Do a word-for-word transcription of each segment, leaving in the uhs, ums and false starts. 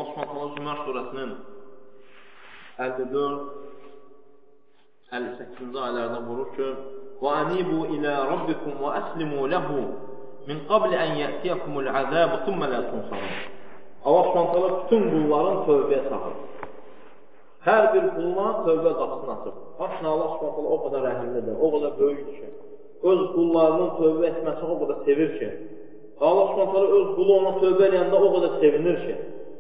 Allah Subhanahu Zümər surəsinin əlli dörd əlli səkkizinci ayələrdə buyurur ki: "Və anibu ilə rabbikum və əslimu lehu min qabl an ya'tiyakumul azab thumma la tunsarun." Allah Subhanahu bütün qulların tövbəyə çağırır. Hər bir quluna tövbə qapısını açır. Aslında Allah Subhanahu o qədər rəhimlidir, o qədər böyükdür ki, öz qullarının tövbə etməsini o qədər sevir ki, Allah Subhanahu öz qulu ona tövbə edəndə o qədər sevinir ki,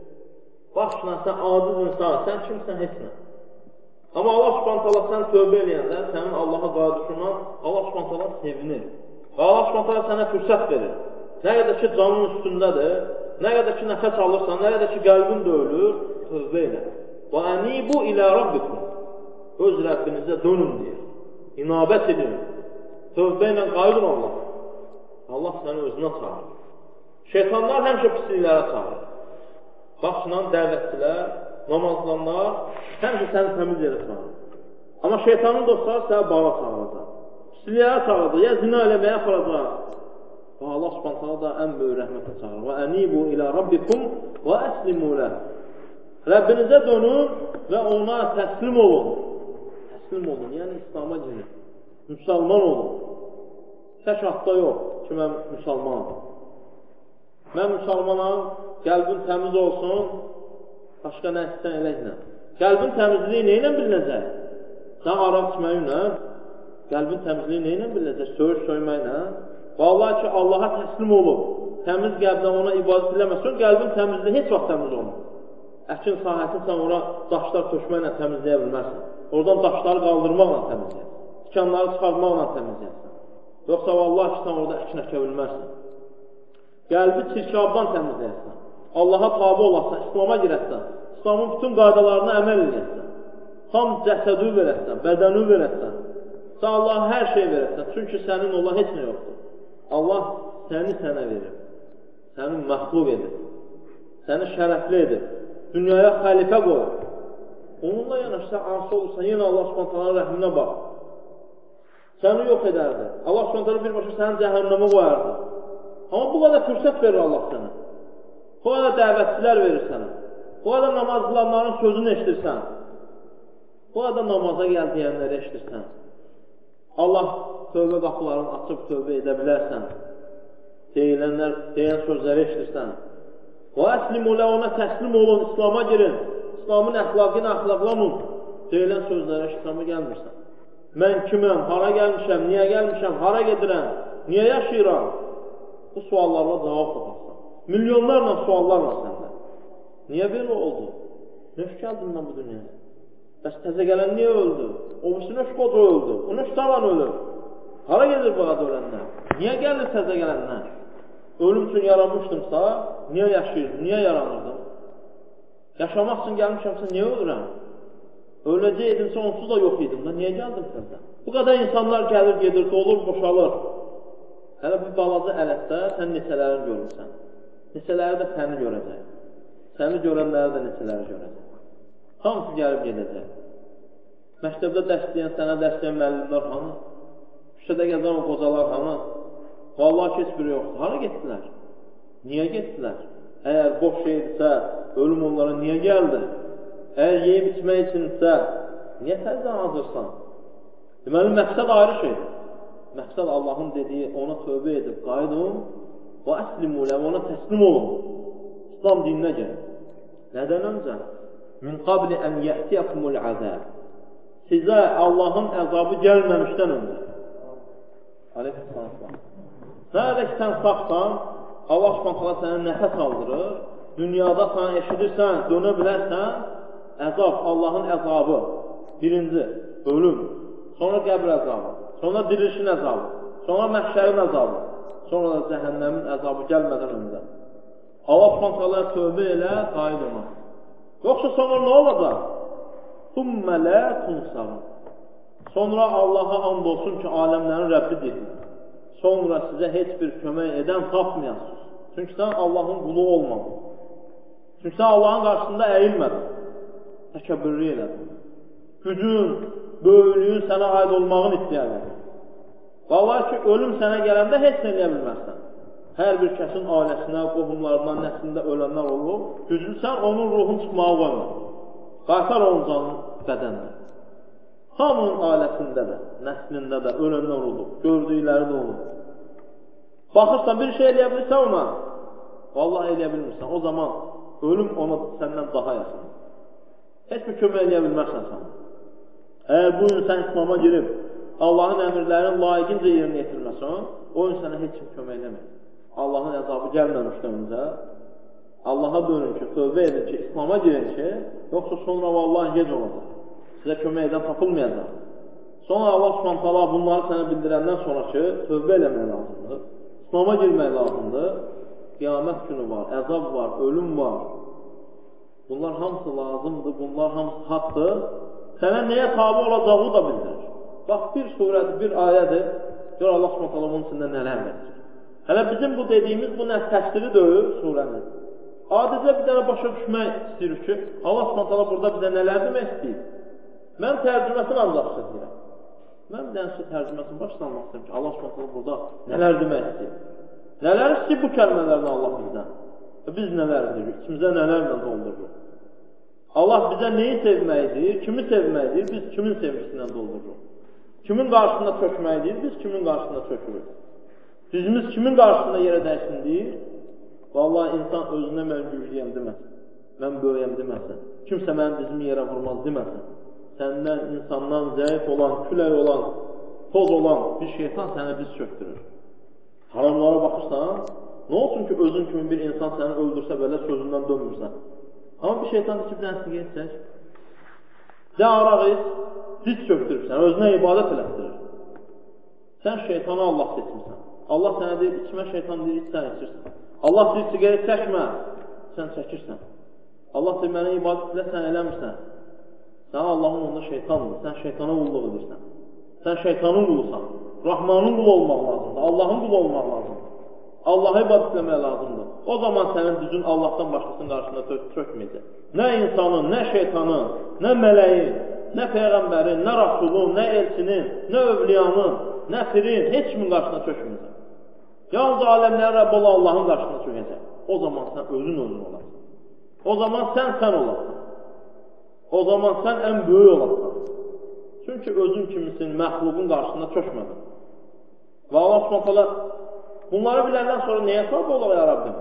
baxışla sən aciz insan, sən kimsən, heç nə. Amma Allah Subhanahu sən tövbə edəndə, sənin Allaha qayıdışından Allah Subhanahu sevinir. Allah Subhanahu sənə fürsət verir. Nə qədər ki, canın üstündədir, nə qədər ki, nəfəs alırsan, nə qədər ki, qəlbin də ölür, tövbə elə. Və ənibu ilə rabbikum. Öz Rəbbinizə dönün deyir. İnabət edin. Tövbə ilə qayıdın Allah. Allah səni özünə çağırır. Şeytanlar həmişə pisliklərə çağırır. Baxışla dəvətçilər, namazlanlar həmişə səni təmiz yerə çağırır. Amma şeytanın dostları səni bağa çağıracaq. Pisliklərə çağıracaq, ya zina eləməyə aparacaq. Və Allah Subhanahu da ən böyük rəhmətə çağırır. Və ənibu ilə rabbikum və əslimu ləh. Rəbbinizə dönün və ona təslim olun. Təslim olun, yəni İslam'a girin. Müsəlman olun. Tək haqda yox ki, mən müsəlmanım. Mən müsəlmanam, qəlbin təmiz olsun, başqa nə istəyən eləklə. Qəlbin təmizliyi nə ilə bilinəcək? Sən araq içməklə, qəlbin təmizliyi nə ilə bilinəcək? Söyüş söyməklə. Vallahi ki, Allaha təslim olub, təmiz qəlblə ona ibadət eləməsin, qəlbin təmizliyi heç vaxt təmiz olmaz. Əkin sahəsini sən ora daşlar tökməklə təmizləyə bilmərsən. Oradan daşları qaldırmaqla təmizləyərsən. Tikanları çıxartmaqla təmizləyərsən. Yoxsa vallahi ki, sən orada əkin əkə bilmərsən. Qəlbi çirkabdan təmizləyərsən. Allaha tabi olarsan, İslam'a girərsən. İslamın bütün qaydalarına əməl edərsən. Tam cəsədü verərsən, bədəni verərsən. Sən Allaha hər şey verərsən. Çünki sənin ola heç nə yoxdur. Allah səni sənə verir. Səni məxluq edir. Səni şərəfli edir. Dünyaya xəlifə qoyur. Onunla yanaşı sən arsa olursan, yenə Allah Subhanahu rəhminə bax. Səni yox edərdi. Allah Subhanahu birbaşa səni cəhənnəmə qoyardı. Amma bu qədər fürsət verir Allah sənə. Bu qədər dəvətçilər verir sənə. Bu qədər namaz qılanların sözünü eşitirsən. Bu qədər namaza gəl deyənləri eşitirsən. Allah tövbə qapılarını açıb tövbə edə bilərsən. Deyilənlər, deyən sözləri eşitirsən. Və əslimu lə ona təslim olun, İslam'a girin. İslamın əxlaqını əxlaqlanın. Deyilən sözlərə İslam'a gəlmirsən. Mən kiməm, hara gəlmişəm, niyə gəlmişəm, hara gedirəm, niyə yaşayıram? Bu suallarla cavab tapırsan. Milyonlarla suallar var səndə. Niyə belə oldu? Nöş gəldim mən bu dünyaya? Bəs təzə gələn niyə öldü? O birisi nöş qoca öldü. O nöş tavan ölür. Hara gedir bu qada ölənlər? Niyə gəlir təzə gələnlər? Ölüm üçün yaranmışdımsa, niyə yaşayırdım, niyə yaranırdım? Yaşamaq üçün gəlmişəmsə, niyə ölürəm? Öləcəkdimsə, onsuz da yox idim da, niyə gəldim səndə? Bu qədər insanlar gəlir, gedir, dolur, boşalır. Hələ bir balaca ələtdə sən neçələrini görürsən. Neçələri də səni görəcək. Səni görənləri də neçələri görəcək. Hamısı gəlib gedəcək. Məktəbdə dəstəyən, sənə dəstəyən müəllimlər hanı? Küçədə gəzən o qocalar hanı? Vallahi heç biri yoxdur. Hara getdilər? Niyə getdilər? Əgər boş şeydirsə, ölüm onlara niyə gəldi? Əgər yeyib içmək üçünsə, niyə təzdən hazırsan? Deməli, məqsəd ayrı şeydir. Məqsəd Allahın dediyi, ona tövbə edib, qayıdın və əslimu lə, ona təslim olun. İslam dininə gəlin. Nədən öncə? Min qabli ən yə'tiyakumul əzəb. Sizə Allahın əzabı gəlməmişdən öncə. Aleyhisselam. Nədə ki, sən sağsan, Allah Subhanahu sənə nəfəs aldırır, dünyada sən eşidirsən, dönə bilərsən, əzab, Allahın əzabı, birinci, ölüm, sonra qəbr əzabı, sonra dirilişin əzabı, sonra məhşərin əzabı, sonra da cəhənnəmin əzabı gəlmədən öndə. Allah Subhanahu tövbə elə, qayıd ona. Yoxsa sonra nə olacaq? Thumma la tunsarun. Sonra Allaha and olsun ki, aləmlərin Rəbbi deyil. Sonra sizə heç bir kömək edən tapmayasınız. Çünki sən Allahın qulu olmadın. Çünki sən Allahın qarşısında əyilmədin. Təkəbbürlü elədin. Gücün, böyüklüyün sənə aid olmağın iddia edin. Vallahi ki, ölüm sənə gələndə heç nə eləyə bilməzsən. Hər bir kəsin ailəsinə, qohumlarına, nəslində ölənlər olub. Güclüsən, onun ruhun çıxmağı qoyma. Qaytar onun canın bədəninə. Hamının ailəsində də, nəslində də ölənlər olub, gördükləri də olub. Baxırsan, bir şey eləyə bilirsən ona, vallahi eləyə bilmirsən. O zaman ölüm ona səndən daha yaxın. Heç bir kömək eləyə bilmərsən sən. Əgər bu gün sən İslam'a girib, Allahın əmirlərini layiqincə yerinə yetirməsən, o gün sənə heç kim kömək eləmir. Allahın əzabı gəlməmişdən öncə, Allaha dönün ki, tövbə edin ki, İslam'a girin ki, yoxsa sonra vallahi gec olacaq. Sizə kömək edən tapılmayacaq. Sonra Allah Subhanahu bunları sənə bildirəndən sonra ki, tövbə eləmək lazımdır, İslam'a girmək lazımdır, qiyamət günü var, əzab var, ölüm var. Bunlar hamısı lazımdır, bunlar hamısı haqdır. Sənə nəyə tabi olacağı da bildirir. Bax, bir surədir, bir ayədir, gör Allah Subhanahu bunun içində nələr verir. Hələ bizim bu dediyimiz, bu nə təfsiri deyil surənin. Adicə bir dənə başa düşmək istəyirik ki, Allah Subhanahu burada bizə nələr demək istəyir. Mən tərcüməsini ancaq istəyirəm. Mən bir dənə tərcüməsini başlamaq istəyirəm ki, Allah Subhanahu burada nələr demək istəyir. Nələr istəyir bu kəlmələrlə Allah bizdən? Biz nələr deyirik, içimizə nələrlə doldururuq? Allah bizə neyi sevməkdir, kimi sevməkdir, biz kimin sevgisindən doldururuq? Kimin qarşısında çökməkdir, biz kimin qarşısında çökürük? Dizimiz kimin qarşısında yerə dəysin deyir? Vallahi insan özünə mən güclüyəm deməsin, mən böyüyəm deməsin, kimsə mənim dizimi yerə vurmaz deməsin. Səndən, insandan zəif olan, külək olan, toz olan bir şeytan səni diz çöktürür. Haramlara baxırsan, nə olsun ki, özün kimi bir insan səni öldürsə belə sözündən dönmürsən. Amma bir şeytan ki, bir dənəsini geçsək, də araq et, diz çöktürürsən, özünə ibadət elətdirir. Sən şeytanı Allah seçmirsən. Allah sənə deyir, içmə şeytan deyir, iç sən içirsən. Allah deyir, sigaret çəkmə, sən çəkirsən. Allah deyir, mənə ibadət ilə sən eləmirsən. Sən Allahın onda şeytandır, sən şeytana qulluq edirsən. Sən şeytanın qulusan, Rahmanın qulu olmaq lazımdır, Allahın qulu olmaq lazımdır. Allah'a ibadət etmək lazımdır. O zaman sənin düzün Allahdan başqasının qarşısında çökməyəcək. Nə insanın, nə şeytanın, nə mələyin, nə peyğəmbərin, nə rasulun, nə elçinin, nə övliyanın, nə firin, heç kimin qarşısında çökməyəcək. Yalnız aləmlərin Rəbb olan Allahın qarşısında çökəcək. O zaman sən özün özün olarsan. O zaman sən sən olarsan. O zaman sən ən böyük olarsan. Çünki özün kimisin, məxluqun qarşısında çökmədin. Və Allah Subhanahu bunları biləndən sonra nəyə tabi olur ya Rabbim?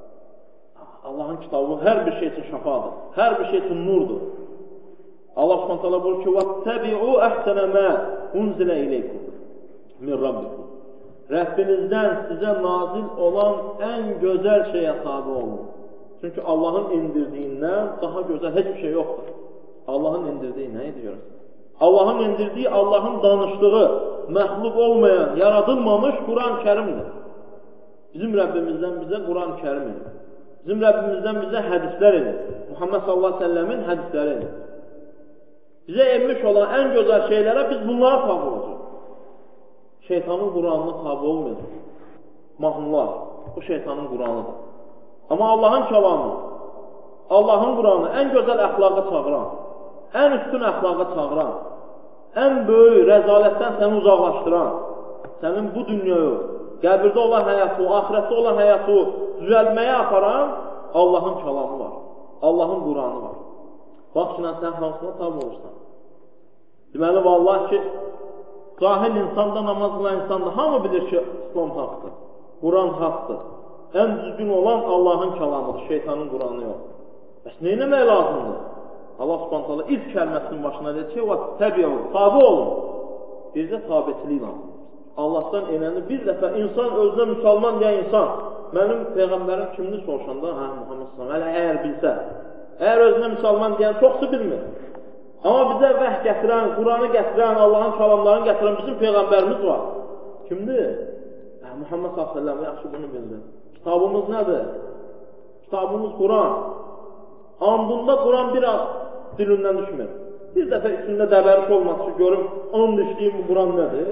Allahın kitabı hər bir şey üçün şəfadır, hər bir şey üçün nurdur. Allah Subhanahu buyurur ki: "Vəttəbi'u əhsənə mə unzilə ileykum min Rabbikum." Rəbbinizdən sizə nazil olan ən gözəl şeyə tabi olun. Çünki Allahın indirdiyindən daha gözəl heç bir şey yoxdur. Allahın indirdiyi nə ediyor? Allahın indirdiyi, Allahın danışdığı, məxluq olmayan, yaradılmamış Quran-ı Kərimdir. Bizim Rəbbimizdən bizə Quran-ı Kərim edir. Bizim Rəbbimizdən bizə hədislər edir. Muhammed sallallahu aleyhi ve sellemin hədisləri edir. Bizə emmiş olan ən gözəl şeylərə biz bunlara tabi olacaq. Şeytanın Quranına tabi olmayacaq. Mahnılar, bu şeytanın Quranıdır. Amma Allahın kəlamı, Allahın Quranı ən gözəl əxlaqa çağıran, ən üstün əxlaqa çağıran, ən böyük rəzalətdən səni uzaqlaşdıran, sənin bu dünyayı, qəbirdə olan həyatı, ahirətdə olan həyatı düzəlməyə aparan Allahın kəlamı var. Allahın Quranı var. Bax ki, sən hansına tabi olursan. Deməli, vallahi ki, cahil insanda, namaz qılan insanda hamı bilir ki, İslam haqdır, Quran haqdır. Ən düzgün olan Allahın kəlamıdır, şeytanın Quranı yox. Bəs nə eləmək lazımdır? Allah Subhanahu ilk kəlməsinin başına deyir ki, təbiə olun, tabi olun. Bir də tabiçilik lazımdır. Allahdan enəni bir dəfə insan özünə müsəlman deyən insan, mənim Peyğəmbərim kimini soruşanda, hə, Muhammed sallallahu əleyhi və səlləm, əgər bilsə, əgər özünə müsəlman deyən çoxsu bilmir. Amma bizə vəh gətirən, Quranı gətirən, Allahın kəlamlarını gətirən bizim Peyğəmbərimiz var. Kimdir? Hə, Muhammed sallallahu əleyhi və səlləm, yaxşı bunu bildir. Kitabımız nədir? Kitabımız Quran. Andında Quran bir az dilindən düşmür. Bir dəfə içində dəbəriş olması ki, görüm, and işləyim bu Quran nədir?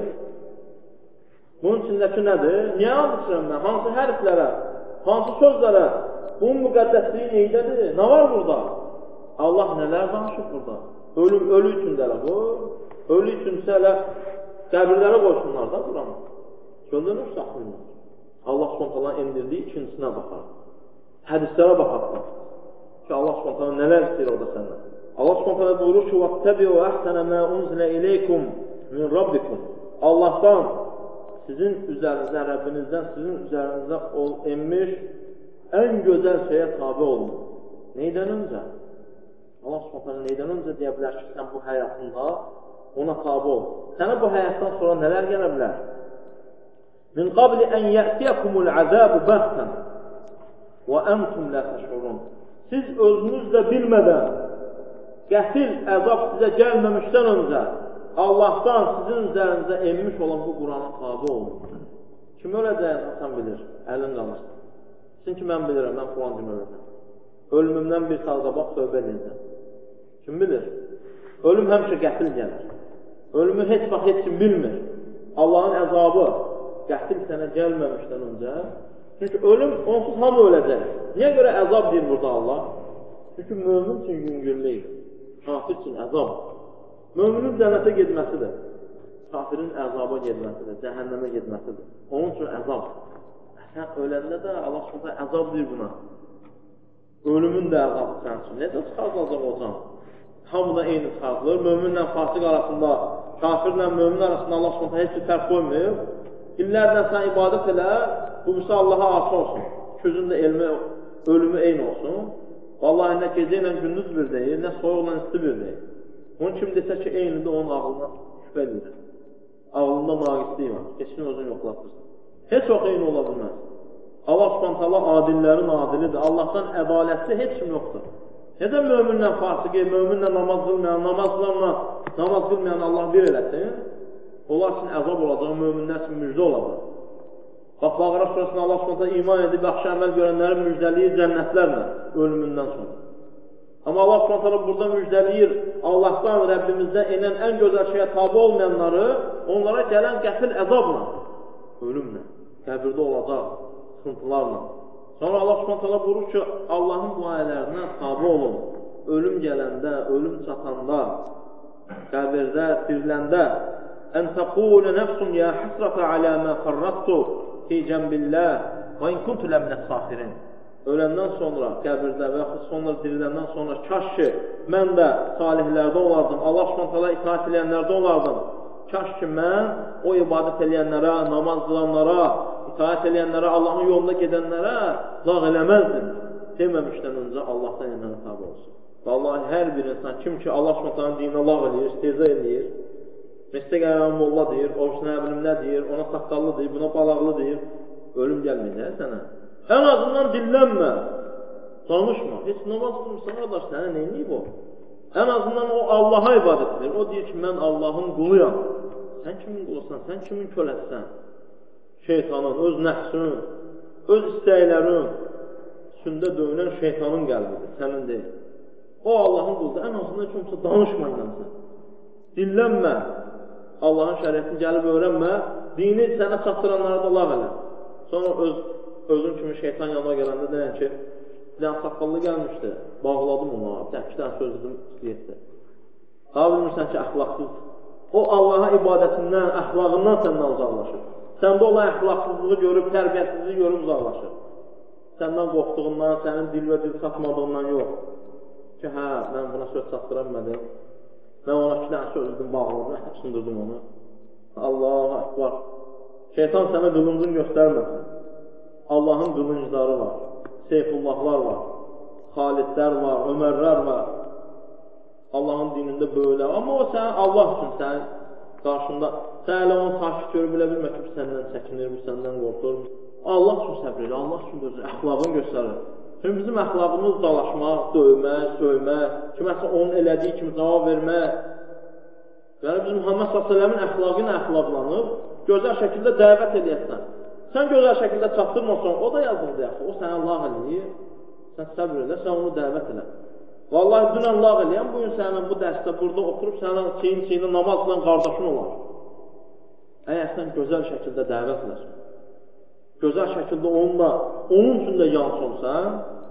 Bunun içindəki nədir? Niyə and içirəm mən? Hansı hərflərə, hansı sözlərə? Bunun müqəddəsliyi neydədir? Nə var burada? Allah nələr danışıb burada? Ölüm, ölü üçündələ bu. Ölü üçünsə elə qəbirlərə qoysunlar da Quranı. Göndürmüş saxlayınlar. Allah Subhanahu endirdiyi ikincisinə baxar. Hədislərə baxarsan ki, Allah Subhanahu nələr istəyir orada səndən. Allah Subhanahu buyurur ki, "Vattabi'u ahsana ma unzila ilaykum min rabbikum." Allahdan sizin üzərinizə, Rəbbinizdən sizin üzərinizə enmiş ən gözəl şeyə tabe olun. Neydən öncə? Allah Subhanahu neydən öncə deyə bilər ki, sən bu həyatında ona tabe ol. Sənə bu həyatdan sonra nələr gələ bilər? Min qabli an ya'tiyakumul azabu baghtan və entum la təşurun. Siz özünüz də bilmədən qəfil əzab sizə gəlməmişdən öncə Allahdan sizin üzərinizə enmiş olan bu Qurana tabe olun. Kim öləcəyini sən bilir, əlin qalmışsın. Sizin ki, mən bilirəm, mən falan gün öləcəm. Ölümümdən bir saat qabaq tövbə edəcəm. Kim bilir? Ölüm həmişə qəfil gəlir. Ölümü heç vaxt heç kim bilmir. Allahın əzabı qəfil sənə gəlməmişdən öncə, çünki ölüm onsuz hamı öləcək. Niyə görə əzab deyir burada Allah? Çünki mömin üçün yüngüllük, kafir üçün əzab. Möminin cənnətə getməsidir, kafirin əzaba getməsidir, cəhənnəmə getməsidir. Onun üçün əzab. Sən öləndə də Allah subhanahu əzab deyir buna. Ölümün də əzabı sənin üçün. Necə çıxarılacaq o can? Hamıda eyni çıxarılır. Möminlə fasıq arasında, kafirlə mömin arasında Allah subhanahu heç bir fərq qoymuyor. İllərlə sən ibadət elə, bu birisi Allaha aşı olsun. Közün də elmi, ölümü eyni olsun. Vallahi nə gecə ilə gündüz bir deyil, nə soyuqla isti bir deyil. Onun kim desə ki, eynidir, onun ağlına şübhə edir. Ağlında naqisliyi var. Keçini özün yoxlatırsan. Heç vaxt eyni ola bilməz. Allah subhanahu adillərin adilidir. Allahdan ədalətli heç kim yoxdur. Necə möminlə fasıqı, möminlə namaz qılmayan, namaz qılanla namaz qılmayan Allah bir eləsin, onlar üçün əzab olacaq, möminlər üçün müjdə olacaq. Bax, Bəqərə surəsində Allah subhanahu iman edib, yaxşı əməl görənlərin müjdəliyi cənnətlərlə ölümündən sonra. Amma Allah subhanahu burada müjdəliyir, Allahdan, Rəbbimizdən enən ən gözəl şeyə tabi olmayanları, onlara gələn qəfil əzabla, ölümlə, qəbirdə olacaq, sıxıntılarla. Sonra Allah subhanahu buyurur ki, Allahın bu ayələrinə tabi olun, ölüm gələndə, ölüm çatanda, qəbirdə, diriləndə, ən təqulü nəfsun ya həsrətə alə mə fərrattu fi cəmbilləh və in kuntu ləminət saxirin. Öləndən sonra, qəbirdə və yaxud sonra diriləndən sonra kaş ki, mən də salihlərdə olardım, Allah subhanahu itaat edənlərdə olardım. Kaş ki, mən o ibadət edənlərə, namaz qılanlara, itaat edənlərə, Allahın yolunda gedənlərə lağ eləməzdim. Deməmişdən öncə Allahdan yenə tabi olsun. Vallahi hər bir insan, kim ki Allah subhanahu dinə lağ eləyir, istehza eləyir, meslək ayağın molla deyir, oruçuna əbilim nə deyir, ona saqqallı deyir, buna balaqlı deyir, ölüm gəlməyəcək sənə. Ən azından dillənmə, danışma. Heç namaz qılmırsan, qardaş, sənə neyniyib o? Ən azından o Allaha ibadət edir. O deyir ki, mən Allahın quluyam. Sən kimin qulusan, sən kimin köləsən? Şeytanın, öz nəfsinin, öz istəklərin üstündə döyünən şeytanın qəlbidir, sənin deyil. O Allahın quludur. Ən azından heç olmasa danışma ilə sən. Dillənmə, Allahın şəriətini gəlib öyrənmə, dini sənə çatdıranları da lağ elə. Sonra öz Özün kimi şeytan yanına gələndə deyən ki, bir dənə saqqallı gəlmişdi, bağladım ona, təhki dənə sözlüdüm, istəyətdi. Daha bilmirsən ki, əxlaqsız. O, Allaha ibadətindən, əxlaqından səndən uzaqlaşır. Səndə olan əxlaqsızlığı görüb, tərbiyəsizliyi görüb uzaqlaşır. Səndən qorxduğundan, sənin dil və dil satmadığından yox. Ki, hə, mən buna söz çatdıranmədim. Mən ona iki dənə sözlüdüm, bağladım, sındırdım onu. Allahu Akbar. Şeytan sənə qılıncını göstərməsin. Allahın qılıncları var, Seyfullahlar var, Xalidlər var, Ömərlər var. Allahın dinində böyle. Amma o sən Allah üçün sənin qarşında, sən elə onu sakit görüb bilə bilmə ki, səndən çəkinir, bu səndən qorxur. Allah üçün səbr elə, Allah üçün gözür, əxlaqını göstərir. Çünki bizim əxlaqımız dalaşmaq, döymək, söymək, kiməsə onun elədiyi kimi cavab vermək. Yəni biz Muhammed sallallahu əleyhi və səlləmin əxlaqı ilə əxlaqlanıb, gözəl şəkildə dəvət edəyəsən. Sən gözəl şəkildə çatdırmasan, o da yazıldı yaxşı. O sənə lağ eləyir, sən səbr elə, sən onu dəvət elə. Vallahi dünən lağ eləyən, bugün sənə bu dərsdə burada oturub sənə çiyin-çiyini namazla qardaşın olar. Əgər sən gözəl şəkildə dəvət eləsən, gözəl şəkildə onunla, onun üçün də yansı olsan,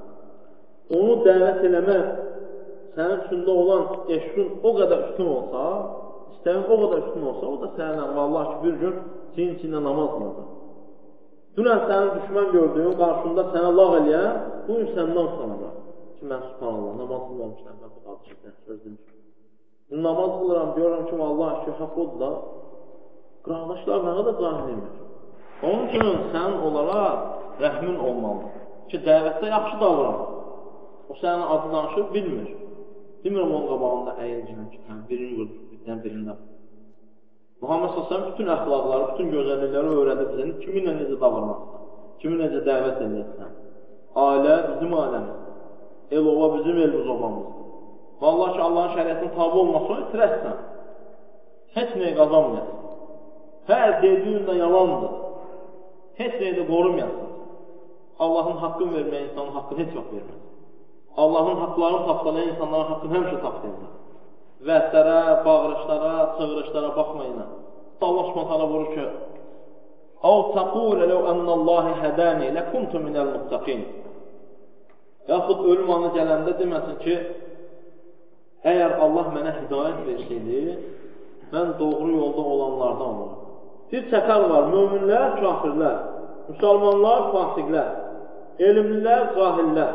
onu dəvət eləmək sənin üçündə olan eşqin o qədər üstün olsa, istəyin o qədər üstün olsa, o da sənə vallahi ki, bir gün çiyin-çiyinlə namaz qılacaq. Dünən sənin düşmən gördüyün, qarşında sənə lağ eləyən, bugün səndən utanacaq. Ki, mən subhanallah, namaz qılmamışlar, mən bu qadışıqdan söz demişim. Namaz qılıram, görürəm ki, Allah ki, haqq odur da, qardaşlar mənə də cahil emir. Onun üçün sənin onlara rəhmin olmalı. Ki, dəvətdə yaxşı davran. O sənin adı danışır, bilmir. Bilmirəm onun qabağında əyilcinin ki, birini vurdur, birdən birindən. Muhammed Səsəm bütün əxlaqları, bütün gözəllikləri öyrədib bizə, kiminlə necə davranırsan, kimi necə dəvət edirsən. Ailə bizim ailəmiz, el ova bizim elimiz obamızdır. Vallahi ki, Allahın şəriyyətinin tabi olmasına itirəsən, heç nəyi qazanmayasın. Hər dediyin də yalandır, heç nəyi də qorumayasın. Allahın haqqını verməyə insanın haqqını heç vaxt verməz. Allahın haqlarını tapdalayan insanların haqqını həmişə tapdayırlar. Vəhdlərə, bağırışlara, çığırışlara baxmayın. Allah Subhanahu vurur ki: "Əv təqul ləv ənəllahi hədəni ləkuntu minəl muttaqin." Yaxud ölüm anı gələndə deməsin ki, əgər Allah mənə hidayət versəydi, mən doğru yolda olanlardan olurum. Bir çəkər var, möminlər, kafirlər, müsəlmanlar, fasiqlər, elmlilər, cahillər.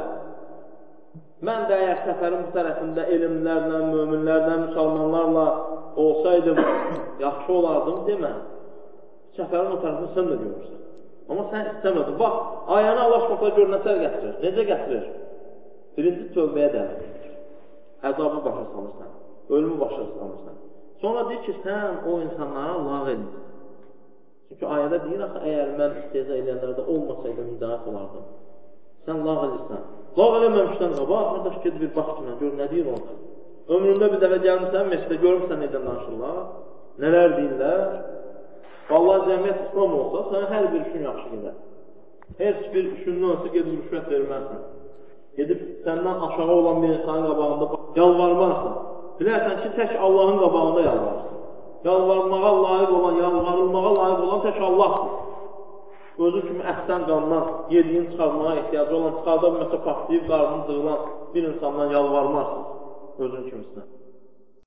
Mən də əgər səfərin bu tərəfində elmlərlə, möminlərlə, müsəlmanlarla olsaydım, yaxşı olardım demə. Səfərin o tərəfini sən də görürsən. Amma sən istəmədin. Bax, ayəni Allah Subhanahu gör nətər gətirir. Necə gətirir? Birinci tövbəyə dəvət edir. Əzabı başa salırsan, ölümü başa salırsan. Sonra deyir ki, sən o insanlara lağ edin. Çünki ayədə deyir, axı, əgər mən istəyəcə eləyənlərdə olmasaydım, hidayət olardım. Sən lağ edirsən. Lağ eləməmişdən qabaq, qardaş, ged bir bax ki, gör, nə deyir orada? Ömründə bir dəfə gəlmişsən, məsələ görmüşsən nədən danışırlar, nələr deyirlər. Vallahi cəmiyyət İslam olsa, sənə hər bir işin yaxşı gedər. Heç bir işindən olsa gedib rüşvət verməzsən. Gedib səndən aşağı olan bir insanın qabağında yalvarmarsın. Bilərsən ki, tək Allahın qabağında yalvarsın. Yalvarmağa layiq olan, yalvarılmağa layiq olan tək Allahdır. Özü kimi əhsən qandan, yediyin çıxarmağa ehtiyacı olan, çıxarda bilməsə partlayıb, qarnını cığılan bir insandan yalvarmarsın özün kimisinə.